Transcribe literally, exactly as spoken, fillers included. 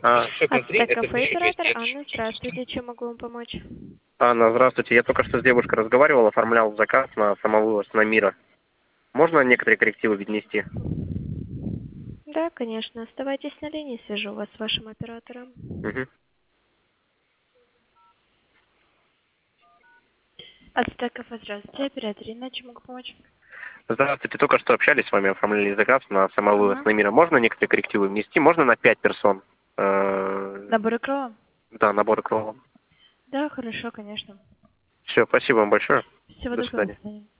А, Ацтек-кафе, оператор Анна, здравствуйте, чем могу вам помочь? Анна, здравствуйте. Я только что с девушкой разговаривал, оформлял заказ на самовывоз на Мира. Можно некоторые коррективы внести? Да, конечно, оставайтесь на линии, свяжу вас с вашим оператором. Угу. Ацтек-кафе, здравствуйте, оператор Инна, чем могу помочь? Здравствуйте. Только что общались с вами, оформляли заказ на самовывоз Ага. на Мира. Можно некоторые коррективы внести? Можно на пять персон? Э, Наборы крова? Да, набор крова. Да, хорошо, конечно. Все, спасибо вам большое. Всего До доброго, до свидания. свидания.